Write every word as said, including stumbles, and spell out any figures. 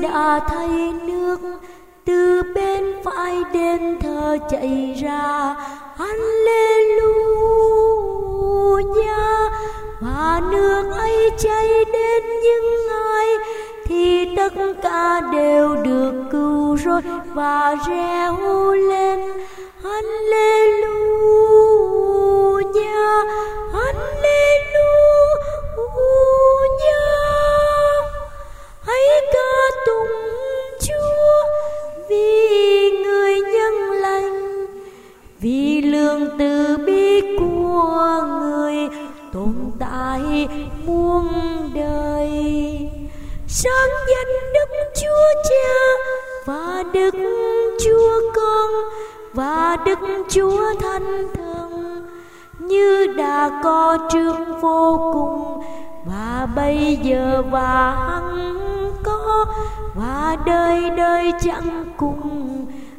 đã thấy nước từ bên phải đền thờ chảy ra. Hallelujah. Và nước ấy chảy đến những ai thì tất cả đều được cứu rỗi và reo lên Hallelujah, Hallelujah. Hãy ca tụng Chúa vì người nhân lành, vì lượng từ bi của người tồn tại muôn đời. Sáng danh Đức Chúa Cha và Đức Chúa Con và Đức Chúa Thánh Thần, như đã có trước vô cùng và bây giờ và hằng có và đời đời chẳng cùng.